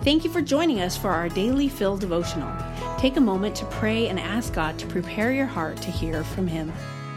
Thank you for joining us for our Daily Fill devotional. Take a moment to pray and ask God to prepare your heart to hear from Him.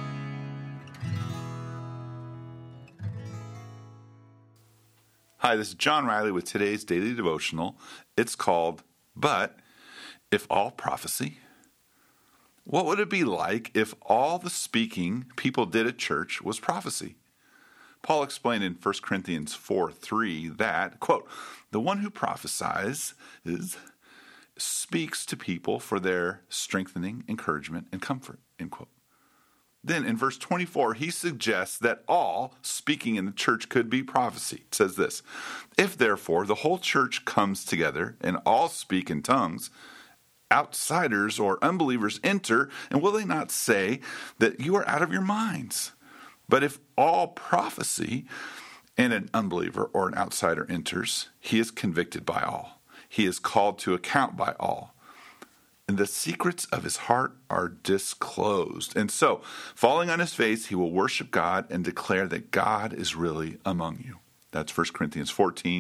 Hi, this is John Riley with today's Daily Devotional. It's called, But If All Prophecy? What would it be like if all the speaking people did at church was prophecy? Paul explained in 1 Corinthians 4:3 that, quote, the one who prophesies speaks to people for their strengthening, encouragement, and comfort, end quote. Then in verse 24, he suggests that all speaking in the church could be prophecy. It says this, if therefore the whole church comes together and all speak in tongues, outsiders or unbelievers enter, and will they not say that you are out of your minds? But if all prophecy and an unbeliever or an outsider enters, he is convicted by all. He is called to account by all. And the secrets of his heart are disclosed. And so, falling on his face, he will worship God and declare that God is really among you. That's 1 Corinthians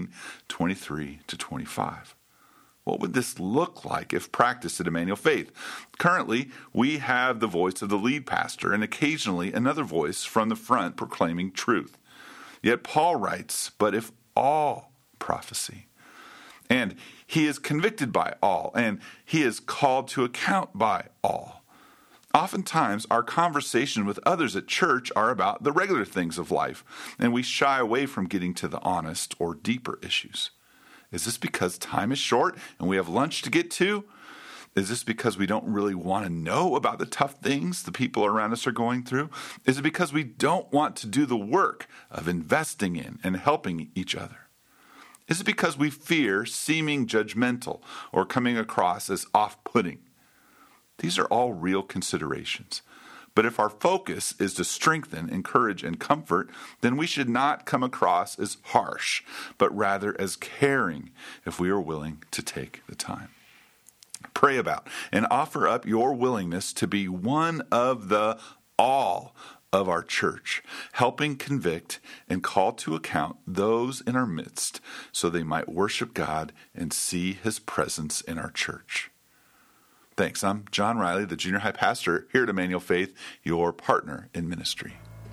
14:23-25. What would this look like if practiced at Emmanuel Faith? Currently, we have the voice of the lead pastor and occasionally another voice from the front proclaiming truth. Yet Paul writes, but if all prophecy, and he is convicted by all, and he is called to account by all. Oftentimes, our conversation with others at church are about the regular things of life, and we shy away from getting to the honest or deeper issues. Is this because time is short and we have lunch to get to? Is this because we don't really want to know about the tough things the people around us are going through? Is it because we don't want to do the work of investing in and helping each other? Is it because we fear seeming judgmental or coming across as off-putting? These are all real considerations. But if our focus is to strengthen, encourage, and comfort, then we should not come across as harsh, but rather as caring if we are willing to take the time. Pray about and offer up your willingness to be one of the all of our church, helping convict and call to account those in our midst so they might worship God and see His presence in our church. Thanks. I'm John Riley, the junior high pastor here at Emmanuel Faith, your partner in ministry.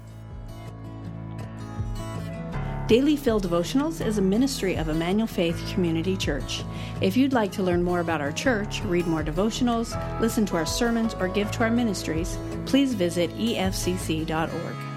Daily Fill Devotionals is a ministry of Emmanuel Faith Community Church. If you'd like to learn more about our church, read more devotionals, listen to our sermons, or give to our ministries, please visit efcc.org.